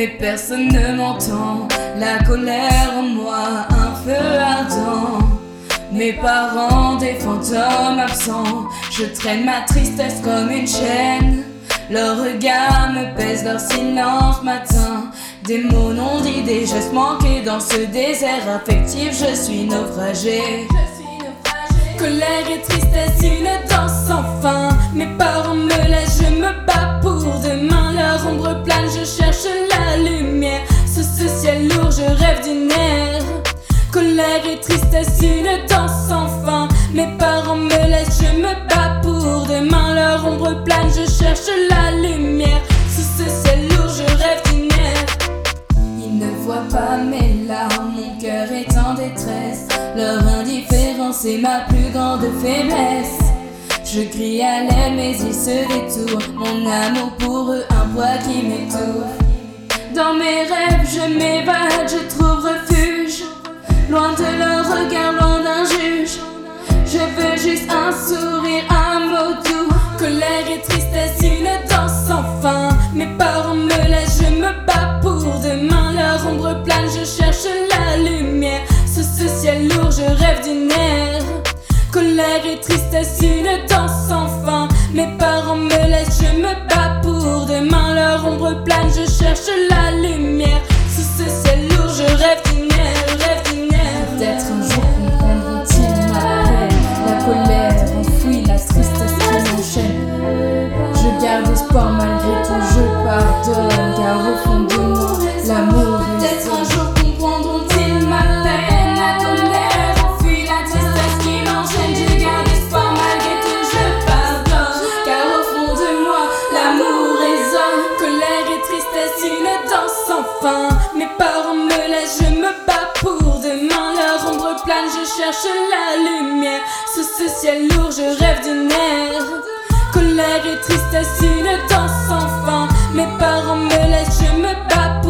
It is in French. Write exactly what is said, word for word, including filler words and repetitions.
mais personne ne m'entend. La colère en moi, un feu ardent. Mes parents, des fantômes absents. Je traîne ma tristesse comme une chaîne. Leur regard me pèse, leur silence m'atteint. Des mots non dits, des gestes manqués. Dans ce désert affectif, je suis naufragé. Colère et tristesse, une danse sans fin. Mes parents me laissent, je me bats pour demain. Leur ombre plane, je cherche la lumière. Sous ce ciel lourd, je rêve d'une ère. Colère et tristesse, une danse sans fin. Mes parents me laissent, je me bats pour demain. Leur ombre plane, je cherche la lumière. Sous ce ciel lourd, je rêve d'une ère. Ils ne voient pas mes larmes, mon cœur est en détresse. Leur indifférence est ma plus grande faiblesse. Je crie à l'aide mais ils se détournent. Mon amour pour eux, un poids qui m'étouffe. Dans mes rêves je m'évade, je trouve refuge. Loin de leur regard, loin d'un juge. Je veux juste un sourire, un mot doux. Colère et tristesse, une danse sans fin. Mes parents me laissent, je me bats pour demain. Leur ombre plane, je cherche la lumière. Sous ce ciel lourd, je rêve d'une ère. Colère et tristesse, une danse sans fin. Mes parents me laissent, je me bats pour demain. Leur ombre plane, je cherche la lumière. Sous ce ciel lourd, je rêve d'une ère, rêve d'une ère. Peut-être un jour comprendront-ils ma peine. La colère enfouit, la tristesse qui m'enchaîne. Je garde espoir malgré tout, je pardonne. Car au fond de moi, l'amour est Peut-être un jour comprendront-ils ma peine. La colère enfuit, la tristesse qui m'enchaîne. Je garde espoir malgré tout, je pardonne. Car au fond de moi, l'amour résonne. Colère et tristesse, une danse sans fin. Mes parents me laissent, je me bats pour demain. Leur ombre plane, je cherche la lumière. Sous ce ciel lourd, je rêve d'une ère. Colère et tristesse, une danse sans fin. Mes parents me laissent, je me bats